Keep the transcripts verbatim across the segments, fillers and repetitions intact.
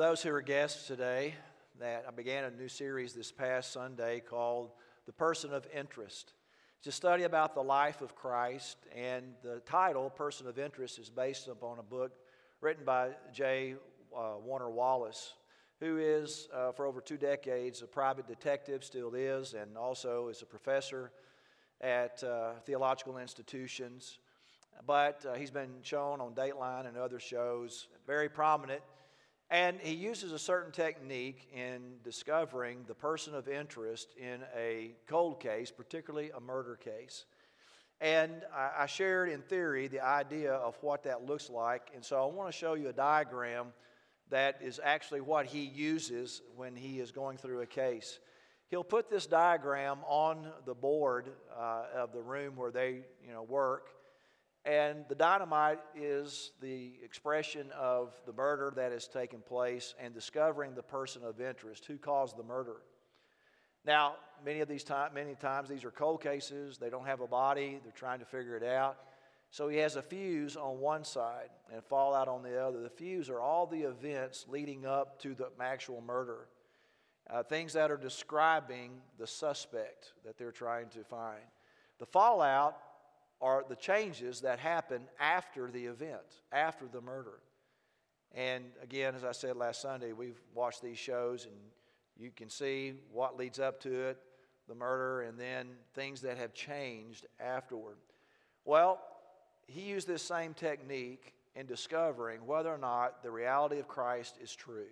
those who are guests today, that I began a new series this past Sunday called The Person of Interest. It's a study about the life of Christ, and the title, Person of Interest, is based upon a book written by J. Uh, Warner Wallace, who is, uh, for over two decades, a private detective, still is, and also is a professor at uh, theological institutions. But uh, he's been shown on Dateline and other shows, very prominent. And he uses a certain technique in discovering the person of interest in a cold case, particularly a murder case. And I, I shared in theory the idea of what that looks like. And so I want to show you a diagram that is actually what he uses when he is going through a case. He'll put this diagram on the board uh, of the room where they you know, work. And the dynamite is the expression of the murder that has taken place and discovering the person of interest, who caused the murder. Now, many of these time, many times these are cold cases. They don't have a body. They're trying to figure it out. So he has a fuse on one side and fallout on the other. The fuse are all the events leading up to the actual murder, uh, things that are describing the suspect that they're trying to find. The fallout are the changes that happen after the event, after the murder. And again, as I said last Sunday, we've watched these shows and you can see what leads up to it, the murder, and then things that have changed afterward. Well, he used this same technique in discovering whether or not the reality of Christ is true.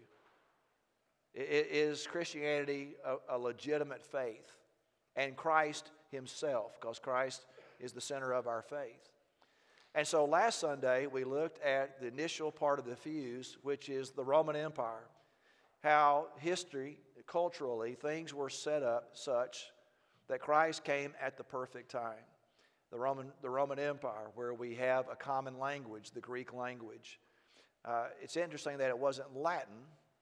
Is Christianity a, a legitimate faith? And Christ himself, because Christ is the center of our faith. And so last Sunday, we looked at the initial part of the fuse, which is the Roman Empire. How history, culturally, things were set up such that Christ came at the perfect time. The Roman, the Roman Empire, where we have a common language, the Greek language. Uh, it's interesting that it wasn't Latin.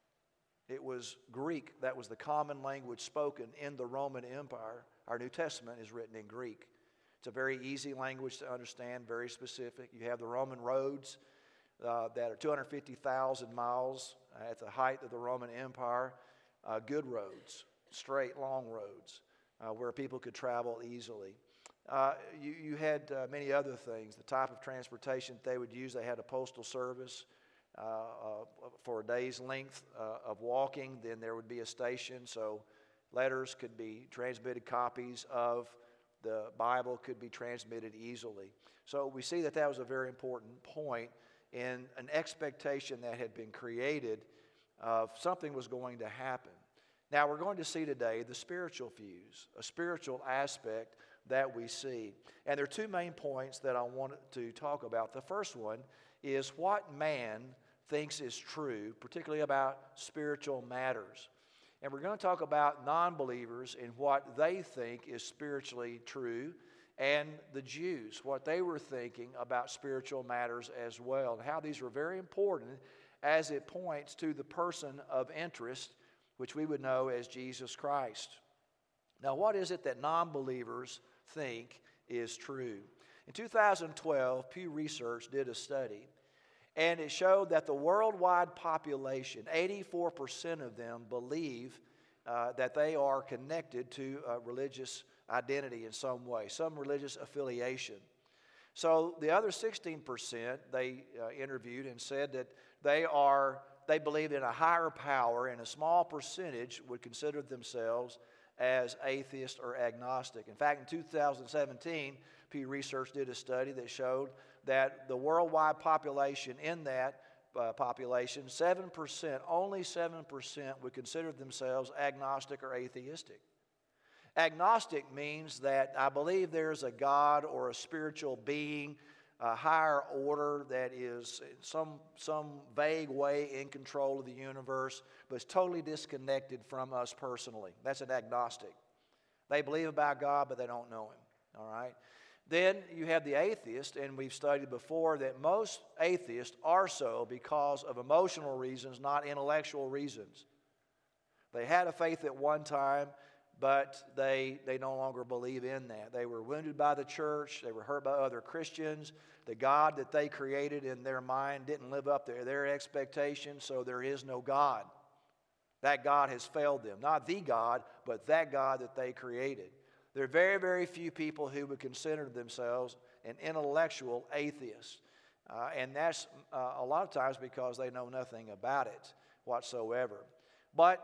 It was Greek. That was the common language spoken in the Roman Empire. Our New Testament is written in Greek. It's a very easy language to understand, very specific. You have the Roman roads uh, that are two hundred fifty thousand miles at the height of the Roman Empire. Uh, good roads, straight, long roads, uh, where people could travel easily. Uh, you, you had uh, many other things. The type of transportation they would use, they had a postal service uh, uh, for a day's length uh, of walking. Then there would be a station, so letters could be transmitted, copies of the Bible could be transmitted easily. So we see that that was a very important point in an expectation that had been created of something was going to happen. Now we're going to see today the spiritual fuse, a spiritual aspect that we see. And there are two main points that I want to talk about. The first one is what man thinks is true, particularly about spiritual matters. And we're going to talk about non-believers and what they think is spiritually true, and the Jews, what they were thinking about spiritual matters as well, and how these were very important as it points to the person of interest, which we would know as Jesus Christ. Now, what is it that non-believers think is true? In two thousand twelve, Pew Research did a study, and it showed that the worldwide population, eighty-four percent of them believe uh, that they are connected to a religious identity in some way, some religious affiliation. So the other sixteen percent they uh, interviewed and said that they are they believe in a higher power, and a small percentage would consider themselves as atheist or agnostic. In fact, in two thousand seventeen, Pew Research did a study that showed that the worldwide population, in that uh, population, seven percent, only seven percent would consider themselves agnostic or atheistic. Agnostic means that I believe there's a God or a spiritual being, a higher order that is in some, some vague way in control of the universe, but is totally disconnected from us personally. That's an agnostic. They believe about God, but they don't know Him. All right? Then you have the atheist, and we've studied before that most atheists are so because of emotional reasons, not intellectual reasons. They had a faith at one time, but they, they no longer believe in that. They were wounded by the church. They were hurt by other Christians. The God that they created in their mind didn't live up to their expectations, so there is no God. That God has failed them. Not the God, but that God that they created. There are very, very few people who would consider themselves an intellectual atheist. Uh, and that's uh, a lot of times because they know nothing about it whatsoever. But,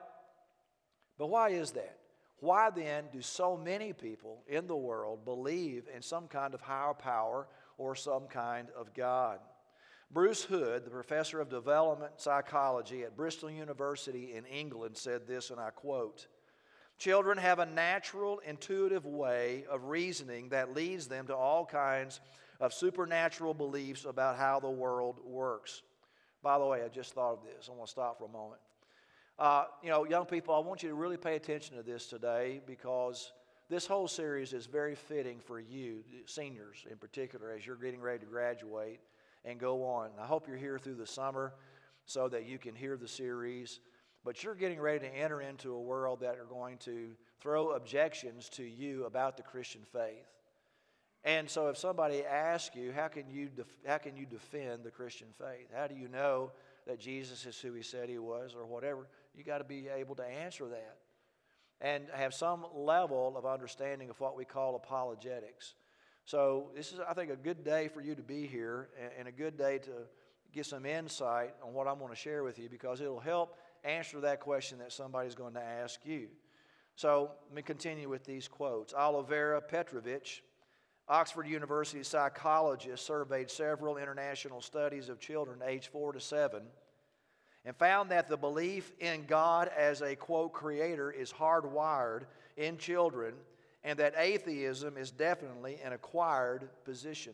but why is that? Why then do so many people in the world believe in some kind of higher power or some kind of God? Bruce Hood, the professor of development psychology at Bristol University in England, said this, and I quote, "Children have a natural, intuitive way of reasoning that leads them to all kinds of supernatural beliefs about how the world works." By the way, I just thought of this. I want to stop for a moment. Uh, you know, young people, I want you to really pay attention to this today because this whole series is very fitting for you, seniors in particular, as you're getting ready to graduate and go on. I hope you're here through the summer so that you can hear the series. But you're getting ready to enter into a world that are going to throw objections to you about the Christian faith. And so if somebody asks you, how can you def- how can you defend the Christian faith? How do you know that Jesus is who he said he was or whatever? You got to be able to answer that and have some level of understanding of what we call apologetics. So this is, I think, a good day for you to be here and a good day to get some insight on what I'm going to share with you because it'll help answer that question that somebody's going to ask you. So let me continue with these quotes. Olivera Petrovich, Oxford University psychologist, surveyed several international studies of children aged four to seven and found that the belief in God as a, quote, creator is hardwired in children and that atheism is definitely an acquired position.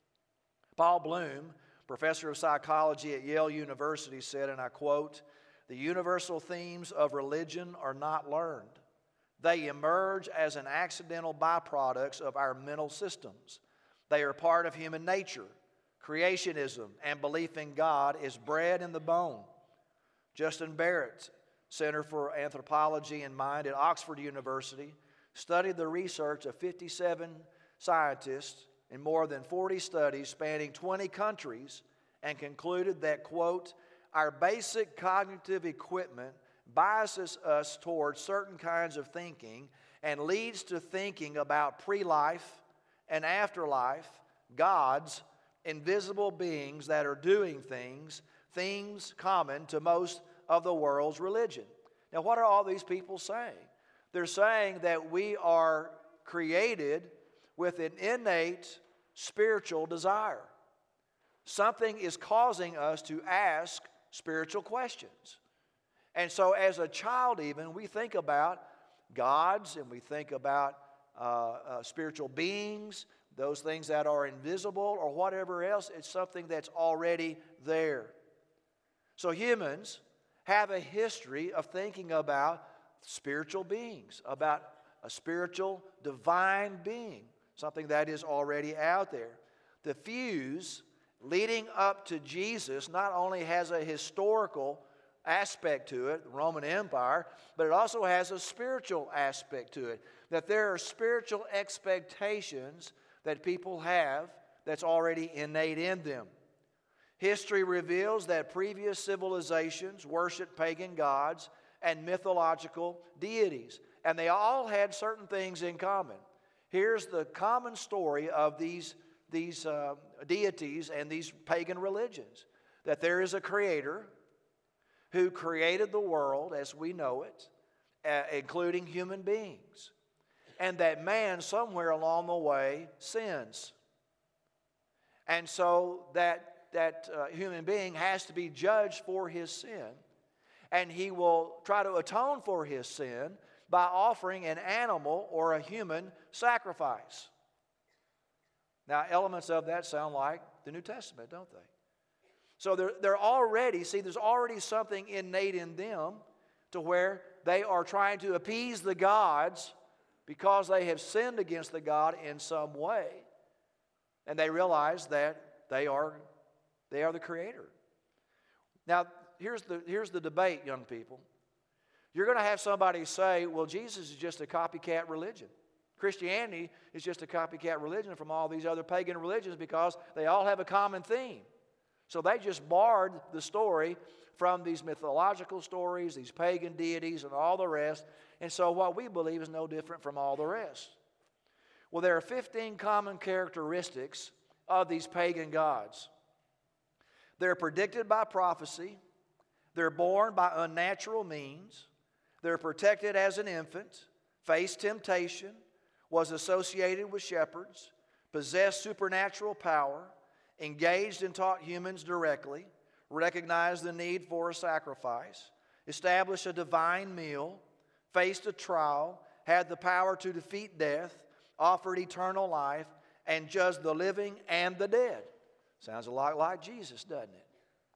Paul Bloom, professor of psychology at Yale University, said, and I quote, "The universal themes of religion are not learned. They emerge as an accidental byproducts of our mental systems. They are part of human nature. Creationism and belief in God is bred in the bone." Justin Barrett, Center for Anthropology and Mind at Oxford University, studied the research of fifty-seven scientists in more than forty studies spanning twenty countries and concluded that, quote, "Our basic cognitive equipment biases us towards certain kinds of thinking and leads to thinking about pre-life and afterlife, gods, invisible beings that are doing things, things common to most of the world's religion." Now, what are all these people saying? They're saying that we are created with an innate spiritual desire. Something is causing us to ask spiritual questions. And so as a child even, we think about gods and we think about uh, uh, spiritual beings, those things that are invisible or whatever else. It's something that's already there. So humans have a history of thinking about spiritual beings, about a spiritual divine being, something that is already out there. The fuse leading up to Jesus not only has a historical aspect to it, the Roman Empire, but it also has a spiritual aspect to it, that there are spiritual expectations that people have that's already innate in them. History reveals that previous civilizations worshiped pagan gods and mythological deities, and they all had certain things in common. Here's the common story of these, these uh, deities and these pagan religions, that there is a creator who created the world as we know it, uh, including human beings, and that man somewhere along the way sins. And so that that uh, human being has to be judged for his sin, and he will try to atone for his sin by offering an animal or a human sacrifice. Now, elements of that sound like the New Testament, don't they? So they're, they're already, see, there's already something innate in them to where they are trying to appease the gods because they have sinned against the God in some way, and they realize that they are They are the creator. Now, here's the, here's the debate, young people. You're going to have somebody say, well, Jesus is just a copycat religion. Christianity is just a copycat religion from all these other pagan religions because they all have a common theme. So they just borrowed the story from these mythological stories, these pagan deities, and all the rest. And so what we believe is no different from all the rest. Well, there are fifteen common characteristics of these pagan gods. They're predicted by prophecy. They're born by unnatural means. They're protected as an infant, faced temptation, was associated with shepherds, possessed supernatural power, engaged and taught humans directly, recognized the need for a sacrifice, established a divine meal, faced a trial, had the power to defeat death, offered eternal life, and judged the living and the dead. Sounds a lot like Jesus, doesn't it?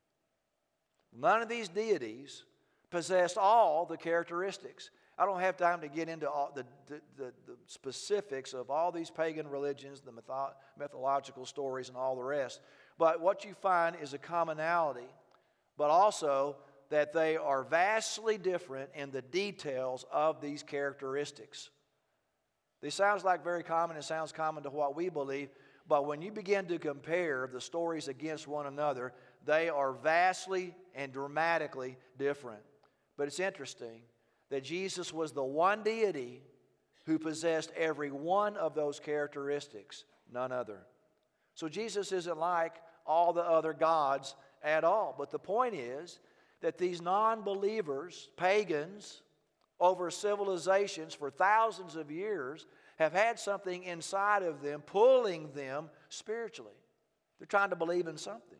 None of these deities possessed all the characteristics. I don't have time to get into all the, the, the, the specifics of all these pagan religions, the mytho- mythological stories, and all the rest. But what you find is a commonality, but also that they are vastly different in the details of these characteristics. This sounds like very common. It sounds common to what we believe. But when you begin to compare the stories against one another, they are vastly and dramatically different. But it's interesting that Jesus was the one deity who possessed every one of those characteristics, none other. So Jesus isn't like all the other gods at all. But the point is that these non-believers, pagans, over civilizations for thousands of years have had something inside of them pulling them spiritually. They're trying to believe in something.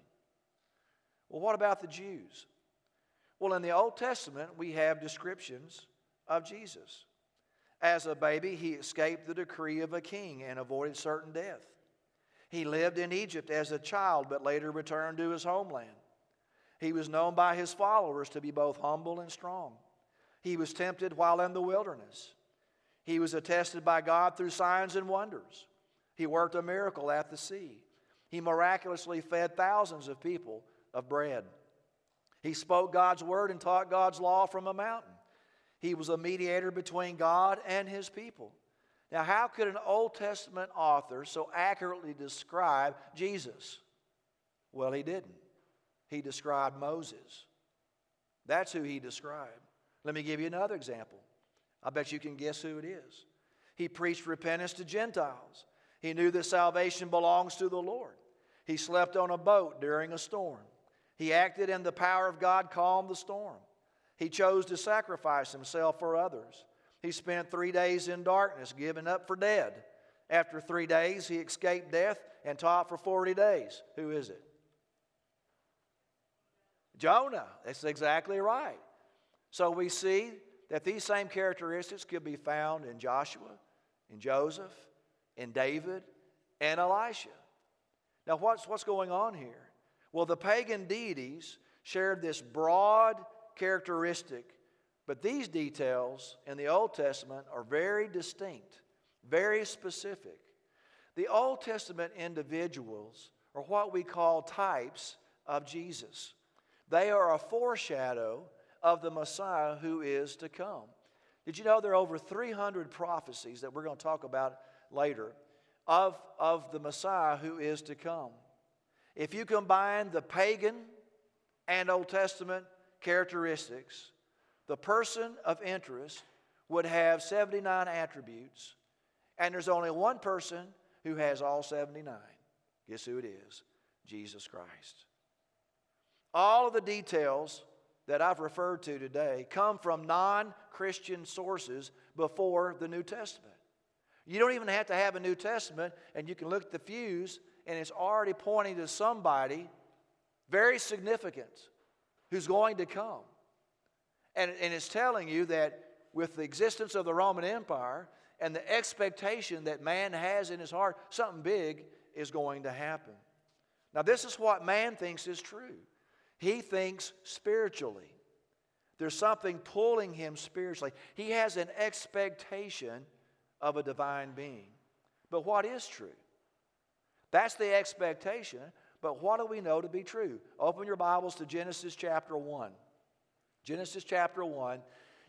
Well, what about the Jews? Well, in the Old Testament, we have descriptions of Jesus. As a baby, he escaped the decree of a king and avoided certain death. He lived in Egypt as a child, but later returned to his homeland. He was known by his followers to be both humble and strong. He was tempted while in the wilderness. He was attested by God through signs and wonders. He worked a miracle at the sea. He miraculously fed thousands of people of bread. He spoke God's word and taught God's law from a mountain. He was a mediator between God and his people. Now, how could an Old Testament author so accurately describe Jesus? Well, he didn't. He described Moses. That's who he described. Let me give you another example. I bet you can guess who it is. He preached repentance to Gentiles. He knew that salvation belongs to the Lord. He slept on a boat during a storm. He acted in the power of God, calmed the storm. He chose to sacrifice himself for others. He spent three days in darkness, given up for dead. After three days, he escaped death and taught for forty days. Who is it? Jonah. That's exactly right. So we see that these same characteristics could be found in Joshua, in Joseph, in David, and Elisha. Now, what's, what's going on here? Well, the pagan deities shared this broad characteristic, but these details in the Old Testament are very distinct, very specific. The Old Testament individuals are what we call types of Jesus. They are a foreshadow of the Messiah who is to come. Did you know there are over three hundred prophecies that we're going to talk about later of, of the Messiah who is to come? If you combine the pagan and Old Testament characteristics, the person of interest would have seventy-nine attributes, and there's only one person who has all seventy-nine. Guess who it is? Jesus Christ. All of the details that I've referred to today come from non-Christian sources before the New Testament. You don't even have to have a New Testament, and you can look at the fuse, and it's already pointing to somebody very significant who's going to come. And, and it's telling you that with the existence of the Roman Empire and the expectation that man has in his heart, something big is going to happen. Now, this is what man thinks is true. He thinks spiritually. There's something pulling him spiritually. He has an expectation of a divine being. But what is true? That's the expectation, but what do we know to be true? Open your Bibles to Genesis chapter one. Genesis chapter one.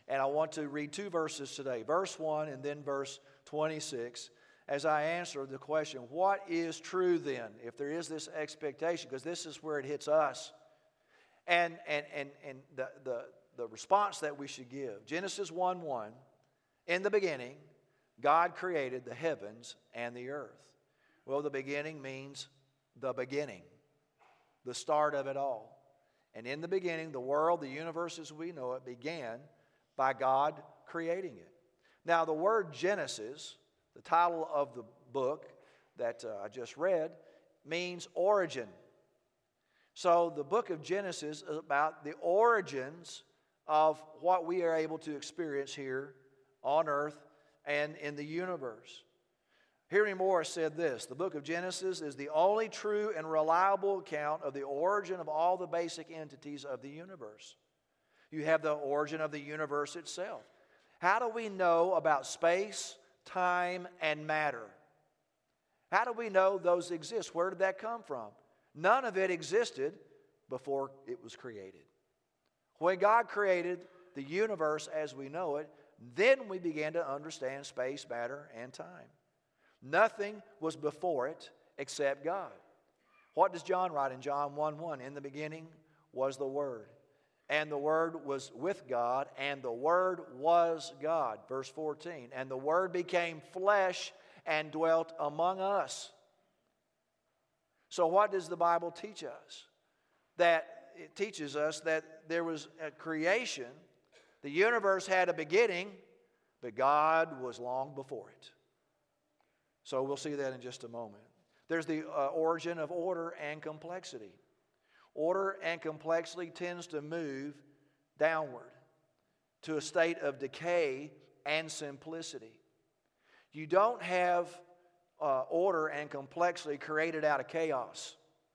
And I want to read two verses today, verse one and then verse twenty-six, as I answer the question, what is true then, if there is this expectation? Because this is where it hits us. And, and, and, and the, the, the response that we should give. Genesis one one, in the beginning, God created the heavens and the earth. Well, the beginning means the beginning, the start of it all. And in the beginning, the world, the universe as we know it, began by God creating it. Now, the word Genesis, the title of the book that uh, I just read, means origin. So the book of Genesis is about the origins of what we are able to experience here on earth and in the universe. Henry Morris said this, the book of Genesis is the only true and reliable account of the origin of all the basic entities of the universe. You have the origin of the universe itself. How do we know about space, time, and matter? How do we know those exist? Where did that come from? None of it existed before it was created. When God created the universe as we know it, then we began to understand space, matter, and time. Nothing was before it except God. What does John write in John one one? In the beginning was the Word, and the Word was with God, and the Word was God. Verse fourteen, and the Word became flesh and dwelt among us. So what does the Bible teach us? That it teaches us that there was a creation, the universe had a beginning, but God was long before it. So we'll see that in just a moment. There's the uh, origin of order and complexity. Order and complexity tends to move downward to a state of decay and simplicity. You don't have uh, order and complexity created out of chaos.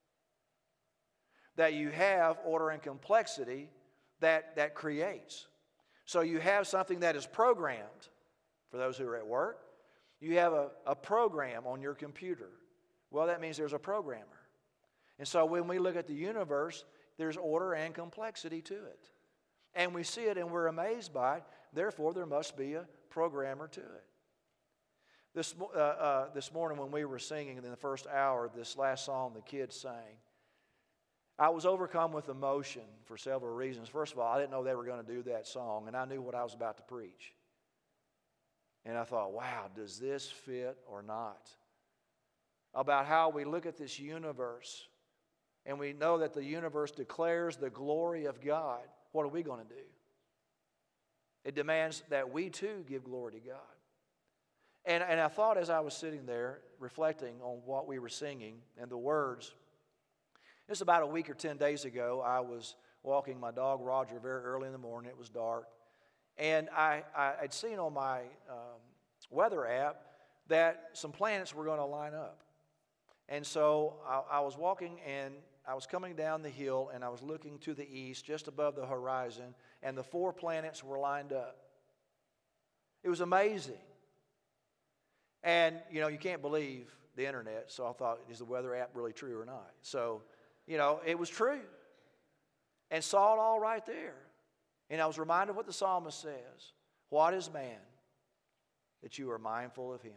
That you have order and complexity that, that creates. So you have something that is programmed. For those who are at work, you have a, a program on your computer. Well, that means there's a programmer. And so when we look at the universe, there's order and complexity to it. And we see it and we're amazed by it. Therefore, there must be a programmer to it. This, uh, uh, this morning when we were singing in the first hour, this last song the kids sang, I was overcome with emotion for several reasons. First of all, I didn't know they were going to do that song, and I knew what I was about to preach. And I thought, wow, does this fit or not? About how we look at this universe, and we know that the universe declares the glory of God. What are we going to do? It demands that we too give glory to God. And, and I thought as I was sitting there reflecting on what we were singing and the words, it's about a week or ten days ago, I was walking my dog Roger very early in the morning. It was dark. And I, I had seen on my um, weather app that some planets were going to line up. And so I, I was walking and I was coming down the hill and I was looking to the east just above the horizon, and the four planets were lined up. It was amazing. And, you know, you can't believe the internet, so I thought, is the weather app really true or not? So, you know, it was true. And saw it all right there. And I was reminded of what the psalmist says. What is man that you are mindful of him?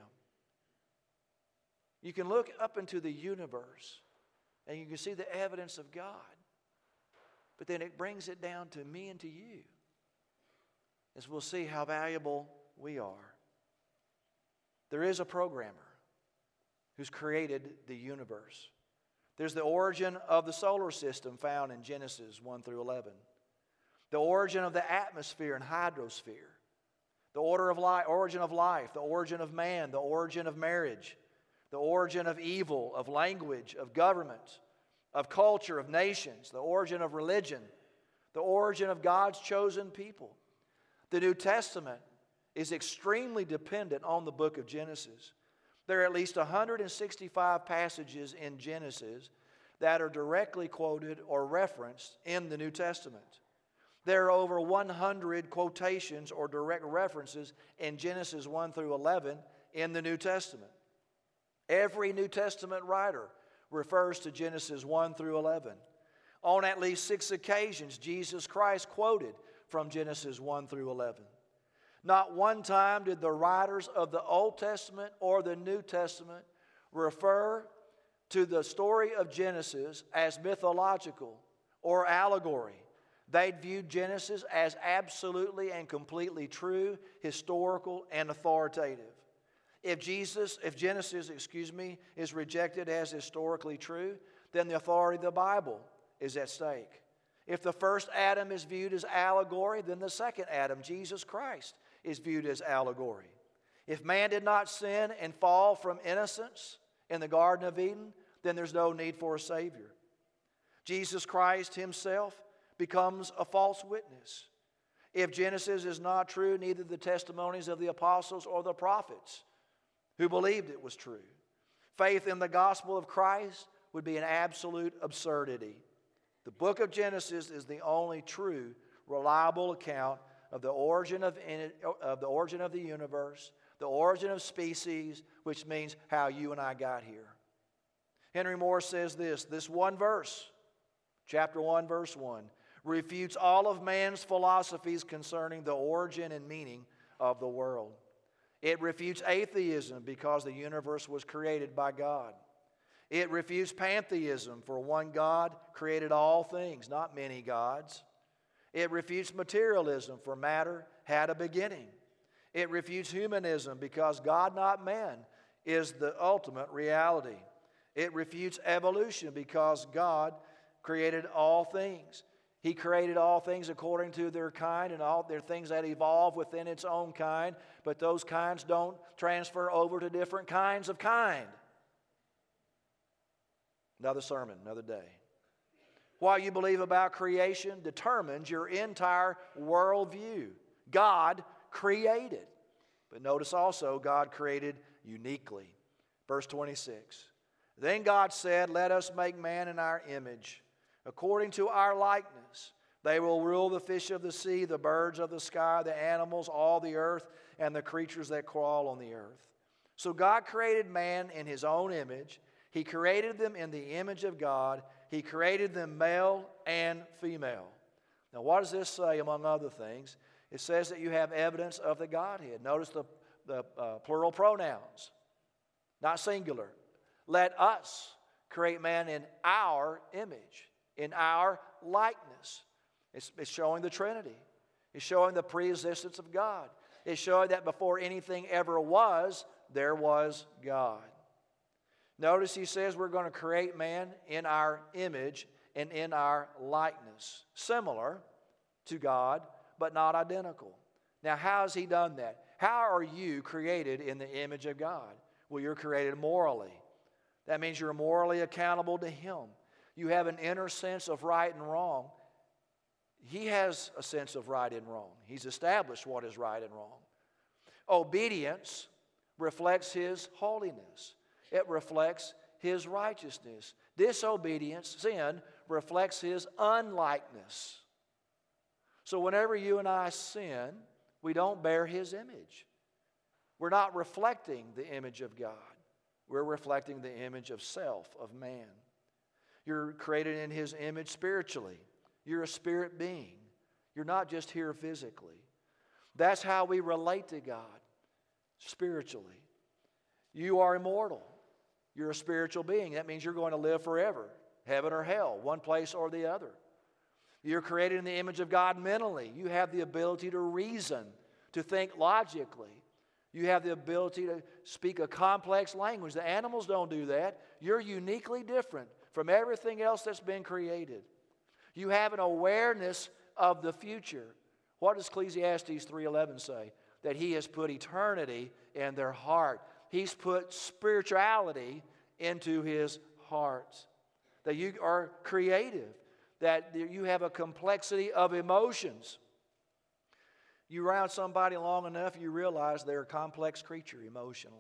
You can look up into the universe and you can see the evidence of God. But then it brings it down to me and to you, as we'll see how valuable we are. There is a programmer who's created the universe. There's the origin of the solar system found in Genesis one through eleven. The origin of the atmosphere and hydrosphere. The order of life, origin of life, the origin of man, the origin of marriage, the origin of evil, of language, of government, of culture, of nations, the origin of religion, the origin of God's chosen people. The New Testament is extremely dependent on the book of Genesis. There are at least one hundred sixty-five passages in Genesis that are directly quoted or referenced in the New Testament. There are over one hundred quotations or direct references in Genesis one through eleven in the New Testament. Every New Testament writer refers to Genesis one through eleven. On at least six occasions, Jesus Christ quoted from Genesis one through eleven. Not one time did the writers of the Old Testament or the New Testament refer to the story of Genesis as mythological or allegory. They viewed Genesis as absolutely and completely true, historical, and authoritative. If Jesus, if Genesis, excuse me, is rejected as historically true, then the authority of the Bible is at stake. If the first Adam is viewed as allegory, then the second Adam, Jesus Christ, is viewed as allegory. If man did not sin and fall from innocence in the Garden of Eden, then there's no need for a Savior. Jesus Christ himself becomes a false witness. If Genesis is not true, neither the testimonies of the apostles or the prophets who believed it was true. Faith in the gospel of Christ would be an absolute absurdity. The book of Genesis is the only true, reliable account of the origin of, of the origin of the universe, the origin of species, which means how you and I got here. Henry Moore says this, this one verse, chapter one, verse one, refutes all of man's philosophies concerning the origin and meaning of the world. It refutes atheism because the universe was created by God. It refutes pantheism, for one God created all things, not many gods. It refutes materialism, for matter had a beginning. It refutes humanism because God, not man, is the ultimate reality. It refutes evolution because God created all things. He created all things according to their kind, and all their things that evolve within its own kind, but those kinds don't transfer over to different kinds of kind. Another sermon, another day. What you believe about creation determines your entire worldview. God created. But notice also, God created uniquely. Verse twenty-six. Then God said, let us make man in our image, according to our likeness. They will rule the fish of the sea, the birds of the sky, the animals, all the earth, and the creatures that crawl on the earth. So God created man in his own image. He created them in the image of God. He created them male and female. Now, what does this say, among other things? It says that you have evidence of the Godhead. Notice the, the uh, plural pronouns, not singular. Let us create man in our image, in our likeness. It's, it's showing the Trinity. It's showing the preexistence of God. It's showing that before anything ever was, there was God. Notice he says we're going to create man in our image and in our likeness. Similar to God, but not identical. Now, how has he done that? How are you created in the image of God? Well, you're created morally. That means you're morally accountable to him. You have an inner sense of right and wrong. He has a sense of right and wrong. He's established what is right and wrong. Obedience reflects his holiness. It reflects his righteousness. Disobedience, sin, reflects his unlikeness. So whenever you and I sin, we don't bear his image. We're not reflecting the image of God. We're reflecting the image of self, of man. You're created in his image spiritually. You're a spirit being. You're not just here physically. That's how we relate to God, spiritually. You are immortal. You're a spiritual being. That means you're going to live forever, heaven or hell, one place or the other. You're created in the image of God mentally. You have the ability to reason, to think logically. You have the ability to speak a complex language. The animals don't do that. You're uniquely different from everything else that's been created. You have an awareness of the future. What does Ecclesiastes three eleven say? That he has put eternity in their heart. He's put spirituality into his heart. That you are creative. That you have a complexity of emotions. You around somebody long enough, you realize they're a complex creature emotionally.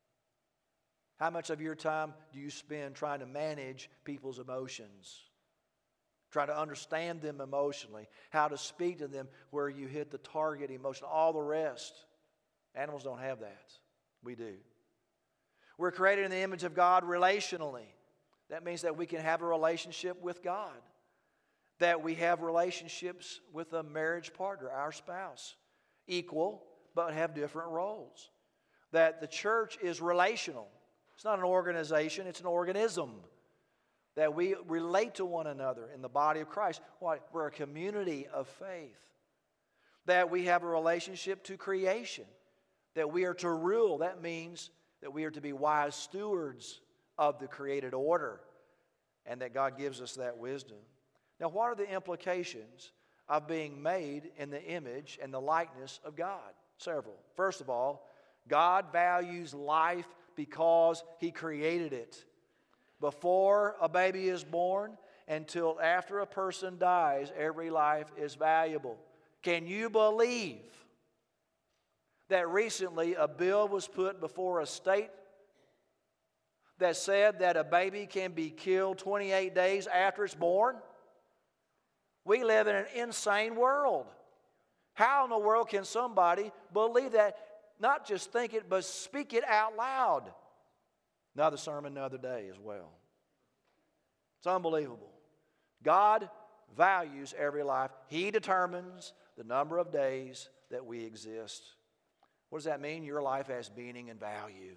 How much of your time do you spend trying to manage people's emotions? Trying to understand them emotionally. How to speak to them where you hit the target emotion. All the rest. Animals don't have that. We do. We're created in the image of God relationally. That means that we can have a relationship with God. That we have relationships with a marriage partner, our spouse, equal but have different roles. That the church is relational. It's not an organization, it's an organism. That we relate to one another in the body of Christ. Why? We're a community of faith. That we have a relationship to creation. That we are to rule. That means that we are to be wise stewards of the created order. And that God gives us that wisdom. Now, what are the implications of being made in the image and the likeness of God? Several. First of all, God values life because He created it. Before a baby is born until after a person dies, every life is valuable. Can you believe that recently a bill was put before a state that said that a baby can be killed twenty-eight days after it's born? We live in an insane world. How in the world can somebody believe that? Not just think it, but speak it out loud. Another sermon another day as well. It's unbelievable. God values every life. He determines the number of days that we exist. What does that mean? Your life has meaning and value.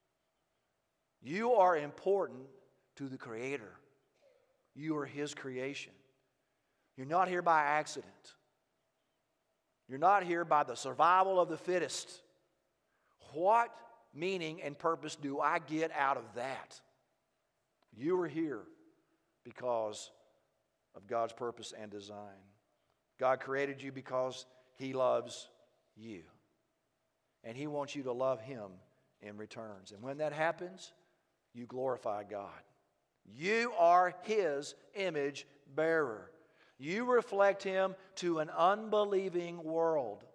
You are important to the Creator. You are His creation. You're not here by accident. You're not here by the survival of the fittest. What meaning and purpose do I get out of that? You are here because of God's purpose and design. God created you because He loves you. And He wants you to love Him in returns. And when that happens, you glorify God. You are His image bearer. You reflect Him to an unbelieving world.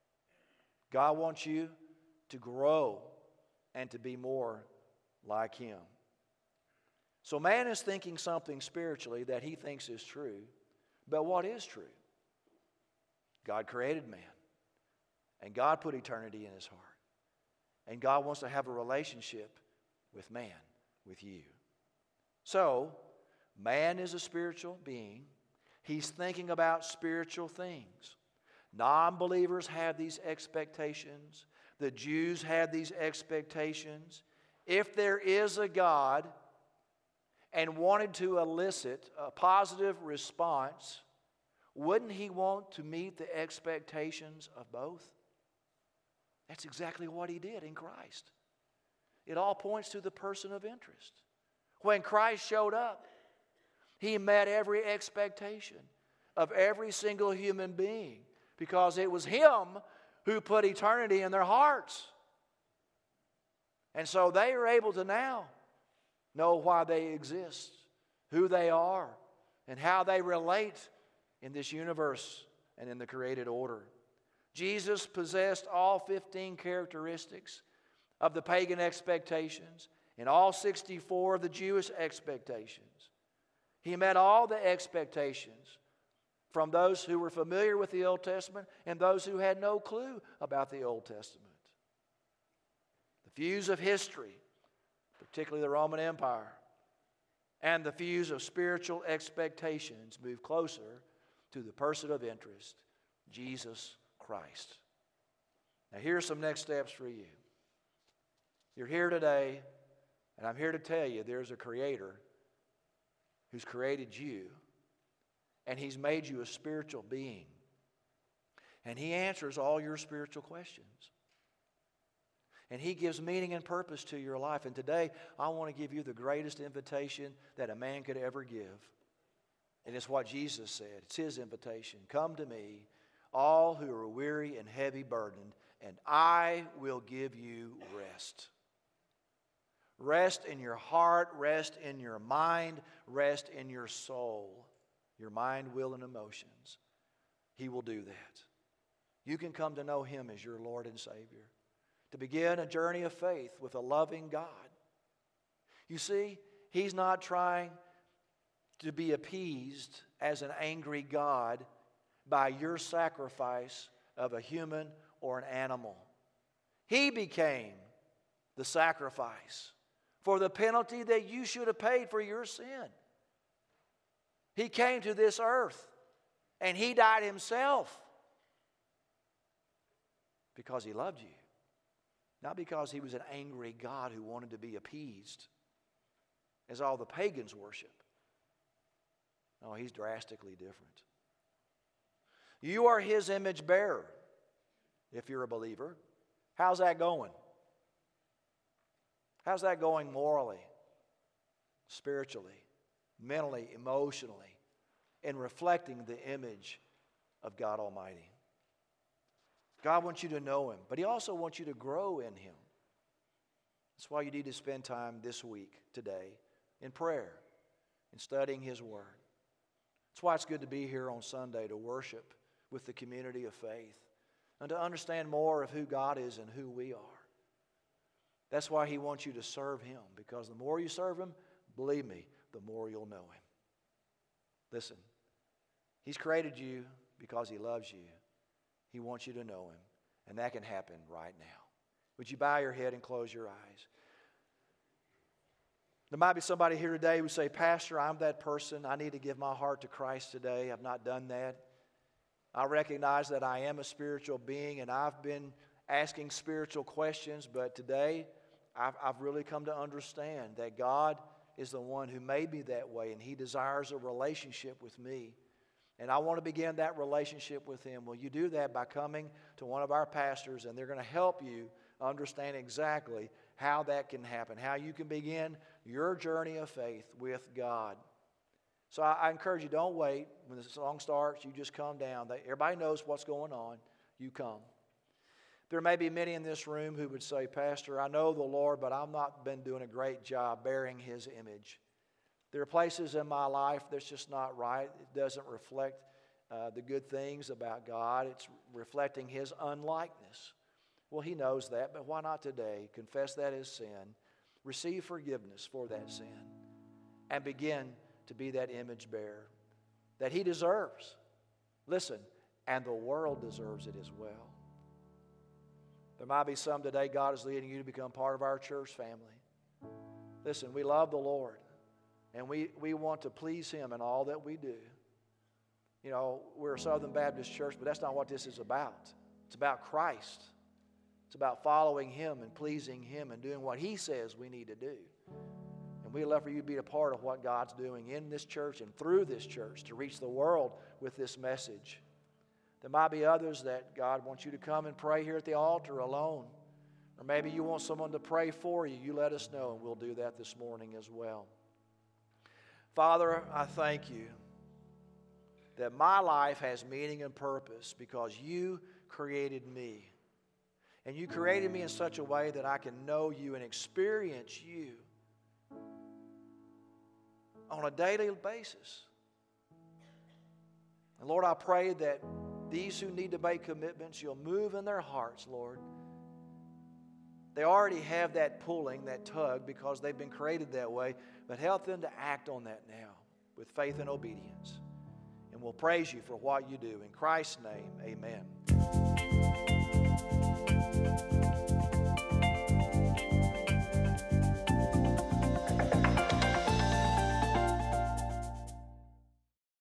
God wants you to grow and to be more like Him. So man is thinking something spiritually that he thinks is true. But what is true? God created man. And God put eternity in His heart. And God wants to have a relationship with man, with you. So, man is a spiritual being. He's thinking about spiritual things. Non-believers have these expectations. The Jews had these expectations. If there is a God and wanted to elicit a positive response, wouldn't He want to meet the expectations of both? That's exactly what He did in Christ. It all points to the person of interest. When Christ showed up, He met every expectation of every single human being because it was Him who put eternity in their hearts. And so they are able to now know why they exist, who they are, and how they relate in this universe and in the created order. Jesus possessed all fifteen characteristics of the pagan expectations and all sixty-four of the Jewish expectations. He met all the expectations from those who were familiar with the Old Testament and those who had no clue about the Old Testament. The views of history, particularly the Roman Empire, and the views of spiritual expectations move closer to the person of interest, Jesus Christ. Now here are some next steps for you. You're here today, and I'm here to tell you there's a Creator who's created you, and He's made you a spiritual being. And He answers all your spiritual questions. And He gives meaning and purpose to your life. And today, I want to give you the greatest invitation that a man could ever give. And it's what Jesus said. It's His invitation. Come to me, all who are weary and heavy burdened, and I will give you rest. Rest in your heart, rest in your mind, rest in your soul, your mind, will, and emotions. He will do that. You can come to know Him as your Lord and Savior, to begin a journey of faith with a loving God. You see, He's not trying to be appeased as an angry God by your sacrifice of a human or an animal. He became the sacrifice for the penalty that you should have paid for your sin. He came to this earth and He died Himself because He loved you. Not because He was an angry God who wanted to be appeased, as all the pagans worship. No, He's drastically different. You are His image bearer, if you're a believer. How's that going? How's that going morally, spiritually, mentally, emotionally, in reflecting the image of God Almighty? God wants you to know Him, but He also wants you to grow in Him. That's why you need to spend time this week, today, in prayer, in studying His Word. That's why it's good to be here on Sunday to worship with the community of faith and to understand more of who God is and who we are. That's why He wants you to serve Him, because the more you serve Him, believe me, the more you'll know Him. Listen, He's created you because He loves you. He wants you to know Him, and that can happen right now. Would you bow your head and close your eyes? There might be somebody here today who say, Pastor, I'm that person. I need to give my heart to Christ today. I've not done that. I recognize that I am a spiritual being, and I've been asking spiritual questions, but today I've, I've really come to understand that God is the one who made me that way, and He desires a relationship with me. And I want to begin that relationship with Him. Will you do that by coming to one of our pastors, and they're going to help you understand exactly how that can happen, how you can begin your journey of faith with God. So I, I encourage you, don't wait. When the song starts, you just come down. They, everybody knows what's going on. You come. There may be many in this room who would say, Pastor, I know the Lord, but I've not been doing a great job bearing His image. There are places in my life that's just not right. It doesn't reflect uh, the good things about God. It's reflecting His unlikeness. Well, He knows that, but why not today confess that as sin, receive forgiveness for that sin, and begin to be that image bearer that He deserves. Listen, and the world deserves it as well. There might be some today God is leading you to become part of our church family. Listen, we love the Lord, and we, we want to please Him in all that we do. You know, we're a Southern Baptist church, but that's not what this is about. It's about Christ. It's about following Him and pleasing Him and doing what He says we need to do. And we love for you to be a part of what God's doing in this church and through this church to reach the world with this message. There might be others that God wants you to come and pray here at the altar alone. Or maybe you want someone to pray for you. You let us know, and we'll do that this morning as well. Father, I thank You that my life has meaning and purpose because You created me. And You created me in such a way that I can know You and experience You on a daily basis. And Lord, I pray that these who need to make commitments, You'll move in their hearts, Lord. They already have that pulling, that tug, because they've been created that way, but help them to act on that now with faith and obedience. And we'll praise You for what You do. In Christ's name, amen.